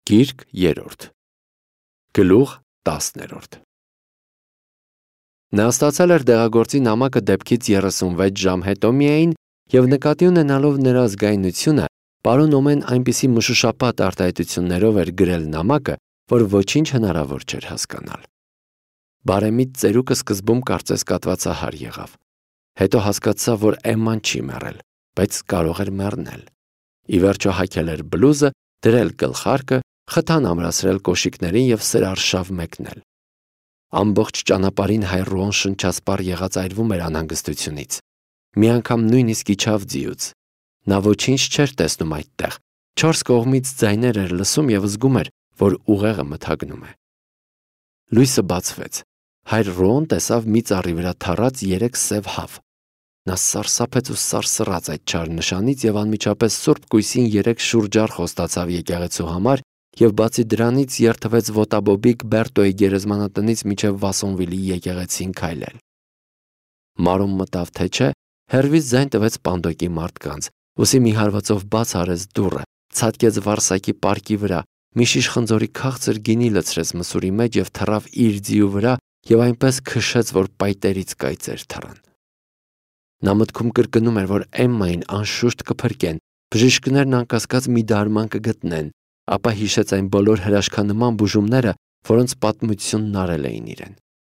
Գիրք 3 Գլուխ 10 Նա ստացել էր դեղագործի նամակը դեպքից 36 ժամ հետո միայն և նկատի ունենալով նրա զգայունությունը, պարոն Օմեն այնպիսի մշուշապատ արտահայտություններով էր գրել նամակը, որ ոչինչ հնարավոր չէր հասկանալ։ Բարեմիտ ծերուկը սկզբում կարծես կատվածահար եղավ։ Հետո հասկացավ, որ Էմման չի մեռել, բայց կարող էր մեռնել։ Ի վերջո հագել էր բլուզը, դրել գլխարկը, խթան ամրացրել կոշիկներին և սրարշավ մեկնել։ Ամբողջ ճանապարհին հայ Ռուոն շնչասպառ եղած այրվում էր անհանգստությունից։ Մի անգամ նույնիսկ իջավ ձիուց։ Նա ոչինչ չէր տեսնում այդտեղ, 4 կողմից ձայներ էր լսում և զգում էր, որ ուղեղը մթագնում է։ Լույսը բացվեց։ Հայր Ռուոն տեսավ մի ծառի վրա թառած 3 սև հավ։ Նա սարսափեց ու սարսռաց այդ չար նշանից և անմիջապես Սուրբ Կույսին 3 շուրջառ խոստացավ եկեղեցու համար և բացի դրանից երթվեց ոտաբոբիկ Բերտոյի գերեզմանատնից մինչև Վասոնվիլի եկեղեցին քայլել։ Մարոն մտավ թե չէ, հեռվից ձայն տվեց պանդոկի մարդկանց, ուսի մի հարվածով բաց արեց դուռը, ցատկեց Վարսակի պարկի վրա, մի շիշ խնձորի քաղցր գինի լցրեց մսուրի մեջ և թռավ իր ձիու վրա և այնպես քշեց, որ պայտերից կայծեր թռան։ Նա մտքում կրկնում էր, որ Էմմային անշուշտ կփրկեն, բժիշկներն անկասկած մի դարման կգտնեն, ապա հիշեց այն բոլոր հրաշքանման բուժումները, որոնց պատմությունն արել էին իրեն։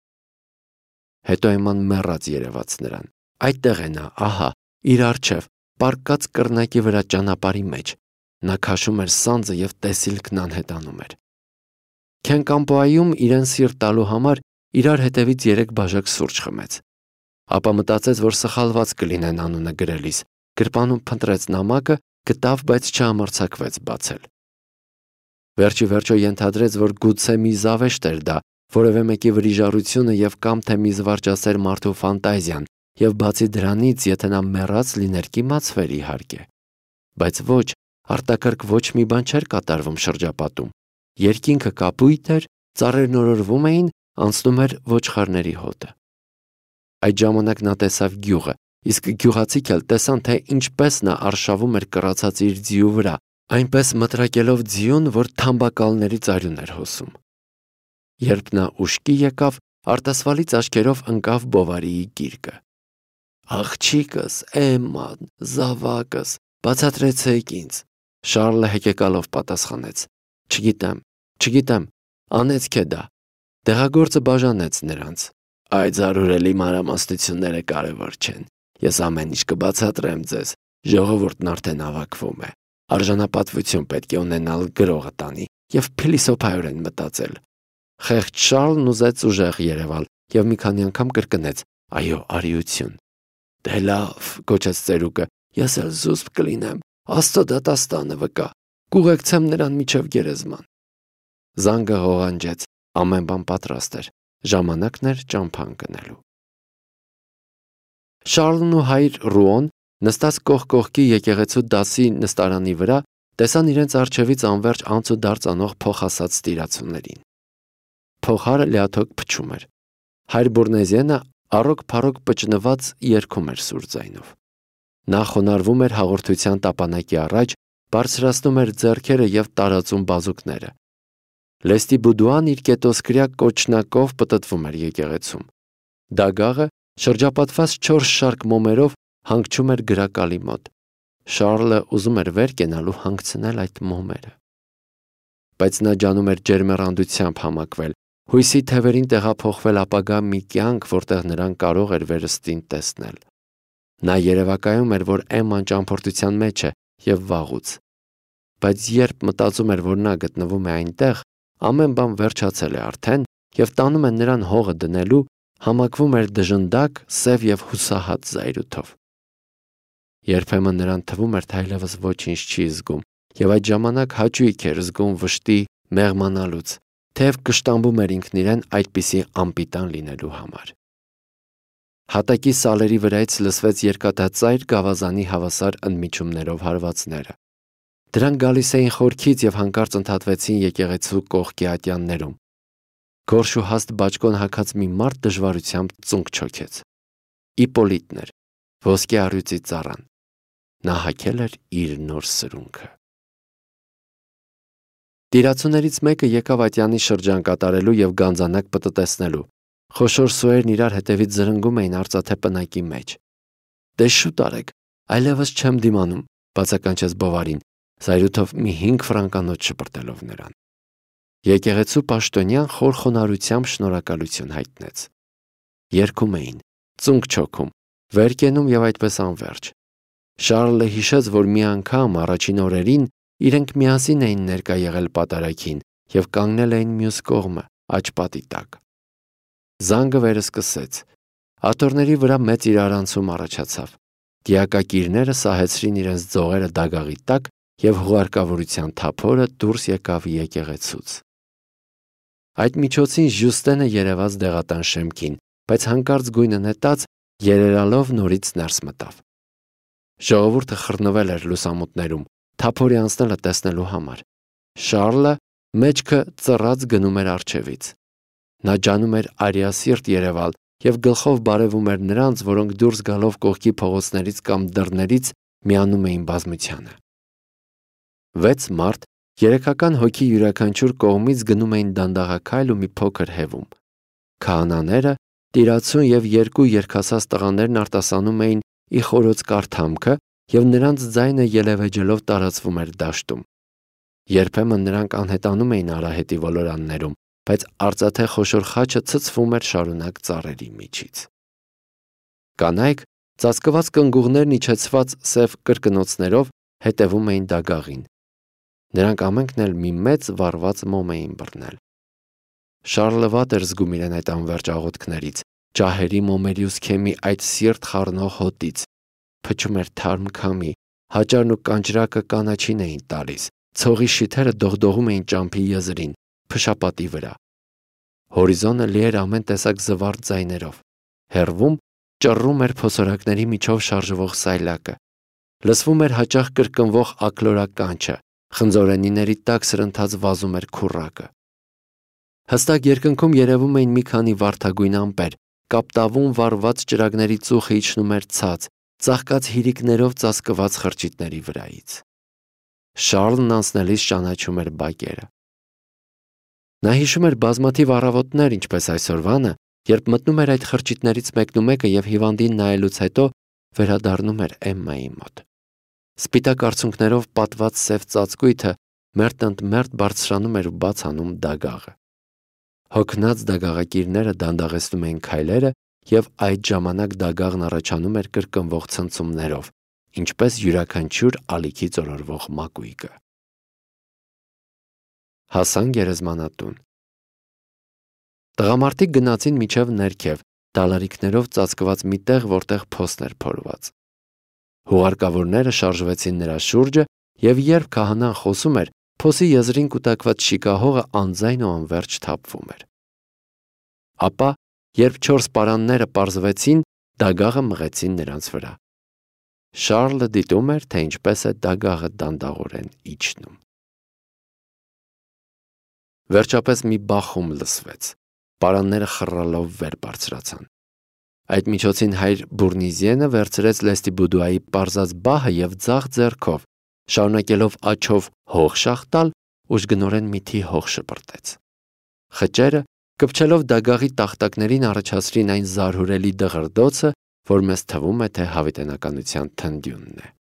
Հետո Էմման մեռած երևաց նրան։ Այդտեղ է նա, ահա, իր առջև, պառկած կռնակի վրա ճանապարհի մեջ։ Նա քաշում էր սանձը և տեսիլքն անհետանում էր։ Քենկամպոայում իրեն սիրտ տալու համար իրար հետևից 3 բաժակ սուրճ խմեց։ Ապա մտածեց, որ սխալված կլինեն անունը գրելիս, գրպանում փնտրեց նամակը, գտավ, բայց չհամարձակվեց բացել։ Վերջի վերջո ենթադրեց, որ գուցե մի զավեշտ էր դա, որևէ մեկի վրիժառությունը և կամ թե մի զվարճասեր մարդու ֆանտազիան, և բացի դրանից, եթե նա մեռած լիներ, կիմացվեր իհարկե։ Բայց ոչ, արտակարգ ոչ մի բան չէր կատարվում շրջապատում։ Երկինքը կապույտ էր, ծառերն օրորվում էին, անցնում էր ոչխարների հոտը։ Այդ ժամանակ նա տեսավ գյուղը, իսկ գյուղացիք էլ տեսան, թե ինչպես նա արշավում էր կռացած իր ձիու վրա, այնպես մտրակելով ձիուն, որ թամբակալներից արյուն էր հոսում։ Երբ նա ուշքի եկավ, արտասվալից աչքերով ընկավ Բովարիի գիրկը։ «Աղջիկս, Էմման, զավակս, բացատրեցեք ինձ», Շառլը հեկեկալով պատասխանեց։ Չգիտեմ, անեծք է դա։ Դեղագործը բաժանեց նրանց։ Այդ զարուրելի մանրամասնությունները կարևոր չեն։ Ես ամեն ինչ կբացատրեմ ձեզ։ Ժողովուրդն արդեն հավաքվում է։ Արժանապատվություն պետք է ունենալ գրողը տանի և փիլիսոփայորեն մտածել։ Խեղճ Շառլն ուզեց ուժեղ երևալ և մի քանի անգամ կրկնեց. «Այո, արիություն»։ Դե լավ, գոչեց ծերուկը, ես էլ զուսպ կլինեմ, Աստծո դատաստանը վկա, կուղեկցեմ նրան մինչև գերեզման։ Զանգը ղողանջեց, ամեն բան պատրաստ էր, ժամանակն էր ճամփա ընկնելու։ Շառլն ու հայր Ռուոն նստած կողք կողքի եկեղեցու դասի նստարանի վրա տեսան իրենց առջևից անվերջ անց ու դարձ անող փոխ ասած տիրացուներին։ Փոխարը լիաթոք փչում էր։ Հայր Բուրնեզյենը առոք-փառոք պճնված երգում էր սուր ձայնով։ Նա խոնարհվում էր հաղորդության տապանակի առաջ, բարձրացնում էր ձեռքերը և տարածում բազուկները։ Լեստի Բուդուան իր կետոսկրյա կոչնակով պտտվում էր եկեղեցում։ Դագաղը շրջապատված 4 շարք մոմերով հանգչում էր գրակալի մոտ։ Շառլը ուզում էր վեր կենալու հանգցնել այդ մոմերը։ Բայց նա ջանում էր ջերմեռանդությամբ համակվել, հույսի թևերին տեղափոխվել ապագա մի կյանք, որտեղ նրան կարող էր վերստին տեսնել։ Նա երևակայում էր, որ Էմման ճամփորդության մեջ է և վաղուց։ Բայց երբ մտածում էր, որ նա գտնվում է այնտեղ, ամեն բան վերջացել է արդեն և տանում են նրան հողը դնելու, համակվում էր դժնդակ, սև և հուսահատ զայրույթով։ Երբեմն նրան թվում էր, թե այլևս ոչինչ չի զգում, և այդ ժամանակ հաճույք էր զգում վշտի մեղմանալուց, թեև կշտամբում էր ինքն իրեն այդպիսի անպիտան լինելու համար։ Հատակի սալերի վրայից լսվեց երկաթածայր գավազանի հավասար ընդմիջումներով հարվածները։ Դրանք գալիս էին խորքից և հանկարծ ընդհատվեցին եկեղեցու կողքի ատյաններում։ Գորշ ու հաստ բաճկոն հագած մի մարդ դժվարությամբ ծունկ չոքեց։ Իպոլիտն էր, ոսկե առյուծի ծառան։ Նա հագել էր իր նոր սրունքը։ Տիրացուներից մեկը եկավ Ատյանի շրջան կատարելու եւ գանձանակ պտտեցնելու։ Խոշոր սոերն իրար հետևից զրնգում էին արծաթե պնակի մեջ։ «Դե շուտ արեք, այլևս չեմ դիմանում», բացականչեց Բովարին, զայրույթով մի 5 ֆրանկանոց շպրտելով նրան։ Եկեղեցու պաշտոնյան խոր խոնարհությամբ շնորհակալություն հայտնեց։ Երգում էին, ծունկ չոքում, վեր կենում եւ այդպես անվերջ։ Շարլը հիշեց, որ մի անգամ առաջին օրերին իրենք միասին էին ներկա եղել պատարագին եւ կանգնել էին մյուս կողմը, աջ պատի տակ։ Զանգը վերսկսեց։ Աթոռների վրա մեծ իրարանցում առաջացավ։ Դիակակիրները սահեցրին իրենց ձողերը դագաղի տակ եւ հուղարկավորության թափորը դուրս եկավ եկեղեցուց։ Այդ միջոցին Ժյուստենը երևաց դեղատան շեմքին, բայց հանկարծ գույնը նետած երերալով նորից ներս մտավ։ Ժողովուրդը խռնվել էր լուսամուտներում, թափորի անցնելը տեսնելու համար։ Շարլը մեջքը ծռած գնում էր առջևից։ Նա ջանում էր արիասիրտ երևալ եւ գլխով բարևում էր նրանց, որոնք դուրս գալով կողքի փողոցներից կամ դռներից միանում էին բազմությանը։ 6 մարդ երեքական հոգի յուրաքանչյուր կողմից գնում էին դանդաղաքայլ ու մի փոքր հևում։ Քահանաները, տիրացուն եւ 2 երգասաց տղաներն արտասանում էին ի խորոց կարթամքը եւ նրանց ձայնը ելևեջելով տարածվում էր դաշտում։ Երբեմն նրանք անհետանում էին արահետի ոլորաններում, բայց արծաթե խոշոր խաչը ցցվում էր շարունակ ծառերի միջից։ Կանայք, ծածկված կնգուղներն իջեցված սև կրկնոցներով հետևում էին դագաղին։ Նրանք ամենքն էլ մի մեծ վառված մոմ էին բռնել։ Շարլը վատ էր զգում իրեն այդ անվերջ աղոթքներից, ջահերի մոմերի ու սքեմի այդ սիրտ խառնող հոտից։ Փչում էր թարմ քամի, հաճարն ու կանջրակը կանաչին էին տալիս, ցողի շիթերը դողդողում էին ճամփի եզրին, փշապատի վրա։ Հորիզոնը լի էր ամեն տեսակ զվարթ ձայներով։ Հեռվում ճռռում էր փոսորակների միջով շարժվող սայլակը։ Լսվում էր հաճախ կրկնվող ակլորականչը, խնձորենիների տակ սրընթաց վազում էր քուռակը։ Հստակ երկնքում երևում էին մի քանի վարդագույն ամպեր, կապտավուն վառված ճրագների ծուխը իջնում էր ցած, ծաղկած հիրիկներով ծածկված խրճիթների վրայից։ Շարլն անցնելիս ճանաչում էր բակերը։ Նա հիշում էր բազմաթիվ առավոտներ, ինչպես այսօրվանը, երբ մտնում էր այդ խրճիթներից մեկնումեկը եւ հիվանդին նայելուց հետո վերադառնում էր Էմմայի մոտ։ Սպիտակ արցունքներով պատված սև ծածկույթը մերթ ընդ մերթ բարձրանում էր ու բաց անում դագաղը։ Հոգնած դագաղակիրները դանդաղեցնում էին քայլերը եւ այդ ժամանակ դագաղն առաջանում էր կրկնվող ցնցումներով, ինչպես յուրաքանչյուր ալիքի ծորորվող մակույկը։ Հասան գերեզմանատուն։ Տղամարդիկ գնացին միջև ներքև, դալարիկներով ծածկված մի տեղ, որտեղ փոսն էր փորված։ Հուղարկավորները շարժվեցին նրա շուրջը եւ երբ քահանան խոսում էր, փոսի եզրին կուտակված շիկահողը անձայն ու անվերջ թափվում էր։ Ապա, երբ 4 պարանները պարզվեցին, դագաղը մղեցին նրանց վրա։ Շարլը դիտում էր, թե ինչպես է դագաղը դանդաղորեն իջնում։ Վերջապես մի բախում լսվեց։ Պարանները խռռալով վեր բարձրացան։ Այդ միջոցին հայր Բուրնիզիենը վերցրեց Լեստիբուդուայի պարզած բահը եւ ձախ ձեռքով, շարունակելով աջով հող շախտալ, ուժգնորեն միթի հող շպրտեց։ Խճերը, կպչելով դագաղի տախտակներին, առաջացրին այն զարհուրելի դղրդոցը, որ մեզ թվում է, թե հավիտենականության թնդյունն է։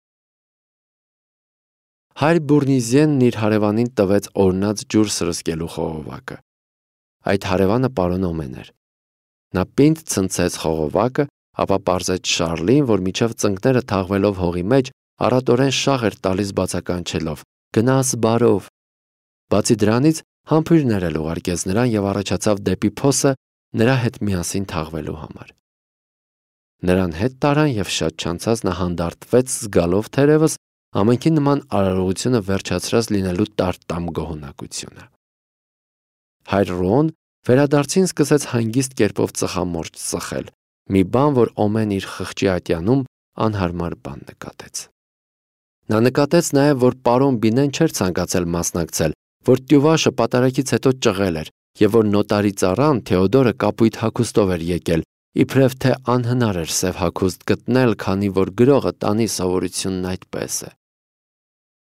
Հայր Բուրնիզիենն իր հարևանին տվեց օրնած ջուր սրսկելու խողովակը։ Այդ հարևանը պարոն Օմեն էր։ Նա պինդ ցնցեց խողովակը, ապա պարզեց Շարլին, որ միջև ծնկները թաղվելով հողի մեջ, առատորեն շաղ էր տալիս բացականչելով. «Գնաս բարով»։ Բացի դրանից, համբույրներ էլ ուղարկեց նրան եւ առաջացավ դեպի փոսը նրա հետ միասին թաղվելու համար։ Նրան հետ տարան եւ շատ չանցած նա հանդարտվեց զգալով թերևս ամենքի նման արարողությունը վերջացրած լինելու տարտամ գոհունակությունը։ Հայր Ռոն վերադարձին սկսեց հանգիստ կերպով ծխամորճ ծխել, մի բան, որ Օմեն իր խղճի ատյանում անհարմար բան նկատեց։ Նա նկատեց նաև, որ պարոն Բինեն չէր ցանկացել մասնակցել, որ Տյուվաշը պատարագից հետո ճղել էր եւ որ նոտարի ծառան Թեոդորը կապույտ հագուստով էր եկել, իբրև թե անհնար էր սև հագուստ գտնել, քանի որ գրողը տանի սովորությունն այդպես է։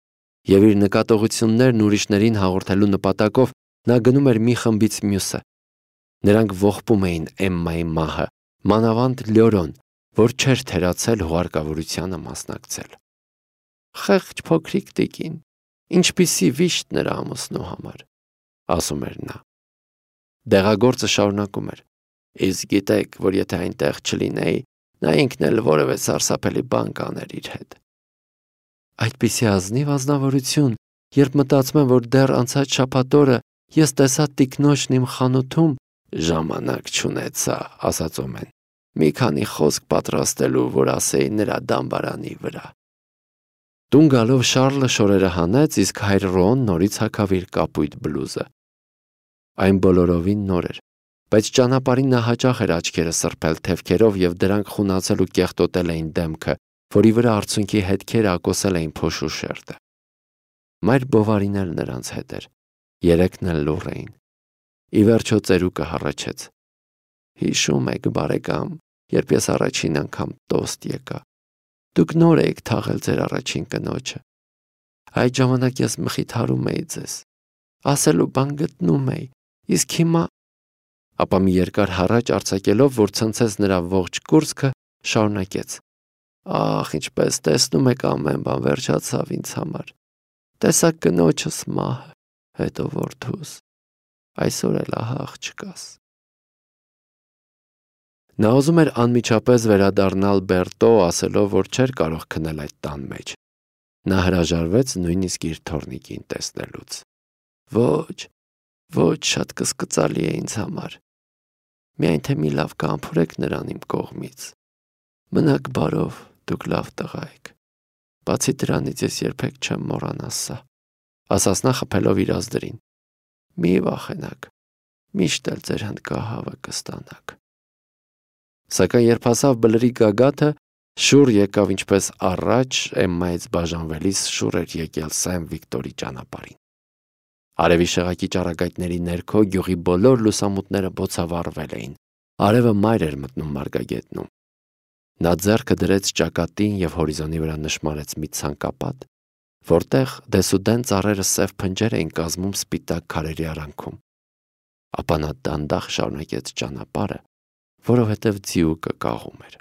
Եվ իր նկատողություններն ուրիշներին հաղորդելու նպատակով նա գնում էր մի խմբից մյուսը։ Նրանք ողբում էին Էմմայի մահը, մանավանդ Լյորոն, որ չէր թերացել հուղարկավորությանը մասնակցել։ «Խեղճ փոքրիկ տիկին, ինչպիսի վիշտ նրա ամուսնու համար», ասում էր նա։ Դեղագործը շարունակում էր. «Իսկ գիտեք, որ եթե այնտեղ չլինեի, նա ինքն էլ որևէ սարսափելի բան կաներ իր հետ»։ Այդպիսի ազնիվ ազնվորություն, երբ մտածում եմ, որ դեռ անցած շաբաթ օրը ես տեսա տիկնոջն իմ խանութում, ժամանակ չունեցա, ասաց Օմեն, մի քանի խոսք պատրաստելու, որ ասեի նրա դամբարանի վրա։ Տուն գալով Շառլը շորերը հանեց, իսկ հայր Ռոն նորից հագավ իր կապույտ բլուզը։ Այն բոլորովին նոր էր, բայց ճանապարհին նա հաճախ էր աչքերը սրբել թևքերով և դրանք խունացել ու կեղտոտել էին դեմքը, որի վրա արցունքի հետքերը ակոսել էին փոշու շերտը։ Մայր Բովարին էլ նրանց հետ էր, երեքն էլ լուռ էին։ Ի վերջո ծերուկը հառաչեց. «Հիշում եք, բարեկամ, երբ ես առաջին անգամ տոստ եկա։ Դուք նոր էիք թաղել ձեր առաջին կնոջը։ Այդ ժամանակ ես մխիթարում էի ձեզ, ասելու բան գտնում էի, իսկ հիմա…» Ապա մի երկար հառաչ արձակելով, որ ցնցեց նրա ողջ կուրծքը, շարունակեց. «Ախ, ինչպես տեսնում եք, ամեն բան վերջացավ ինձ համար։ Տեսա կնոջս մահը, հետո որդուս, այսօր էլ ահա աղջկաս»։ Նա ուզում էր անմիջապես վերադառնալ Բերտո, ասելով, որ չէր կարող քնել այդ տան մեջ։ Նա հրաժարվեց նույնիսկ իր թոռնիկին տեսնելուց։ «Ոչ, ոչ, շատ կսկծալի է ինձ համար։ Միայն թե մի լավ կամփորեք նրան իմ կողմից։ Մնաք բարով, դուք լավ տղա եք։ Բացի դրանից ես երբեք չեմ մոռանա սա», ասաց նա խփելով իր ազդրին։ «Մի վախենաք, միշտ էլ ձեր հնդկահավը կստանաք»։ Սակայն երբ հասավ բլրի գագաթը, շուռ եկավ ինչպես առաջ Էմմայից բաժանվելիս շուռ էր եկել Սեն Վիկտորի ճանապարհին։ Արևի շեղակի ճառագայթների ներքո գյուղի բոլոր լուսամուտները բոցավառվել էին։ Արևը մայր էր մտնում մարգագետնում։ Նա ձեռքը դրեց ճակատին և հորիզոնի վրա նշմարեց մի ցանկապատ, որտեղ դեսուդեն ծառերը սև փնջեր էին կազմում սպիտակ քարերի արանքում։ Ապա նա դանդաղ շարունակեց ճանապարհը, որովհետև ձիուկը կաղում էր։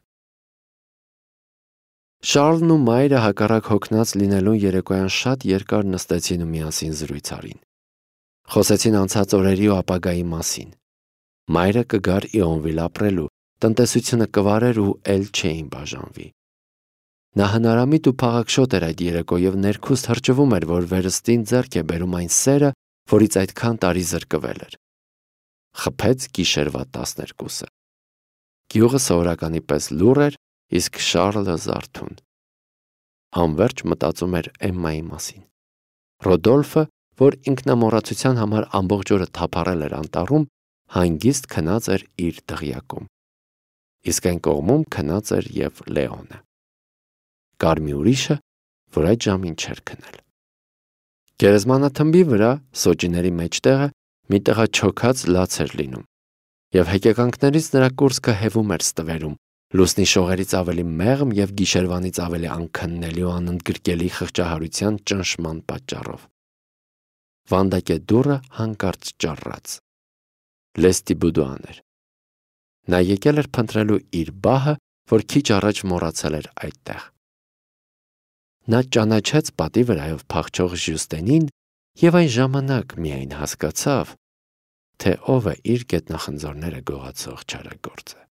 Շառլն ու մայրը հակառակ հոգնած լինելուն երեկոյան շատ երկար նստեցին ու միասին զրույց արին։ Խոսեցին անցած օրերի ու ապագայի մասին։ Մայրը կգար Իոնվիլ ապրելու, տնտեսությունը կվարեր ու էլ չէին բաժանվի։ Նա հնարամիտ ու փաղաքշոտ էր այդ երեկո և ներքուստ հրճվում էր, որ վերստին ձեռք է բերում այն սերը, որից այդքան տարի զրկվել էր։ Խփեց գիշերվա 12-ը։ Գյուղը սովորականի պես լուռ էր, իսկ Շառլը զարթուն։ Անվերջ մտածում էր Էմմայի մասին։ Ռոդոլֆը, որ ինքնամոռացության համար ամբողջ օրը թափառել էր անտառում, հանգիստ քնած էր իր դղյակում։ Իսկ այն կողմում քնած էր և Լեոնը։ Կար մի ուրիշը, որ այդ ժամին չէր քնել։ Գերեզմանաթմբի վրա, սոճիների մեջտեղը, մի տղաչոքած լաց էր լինում, և հեկեկանքներից նրա կուրծքը հևում էր ստվերում, լուսնի շողերից ավելի մեղմ և գիշերվանից ավելի անքննելի ու անընդգրկելի խղճահարության ճնշման պատճառով։ Վանդակե դուռը հանկարծ ճառռաց։ Լեստիբուդուան էր։ Նա եկել էր փնտրելու իր բահը, որ քիչ առաջ մոռացել էր այդտեղ։ Նա ճանաչեց պատի վրայով փախչող Ժյուստենին և այն ժամանակ միայն հասկացավ, թե ով է իր գետնախնձորները գողացող չարագործը։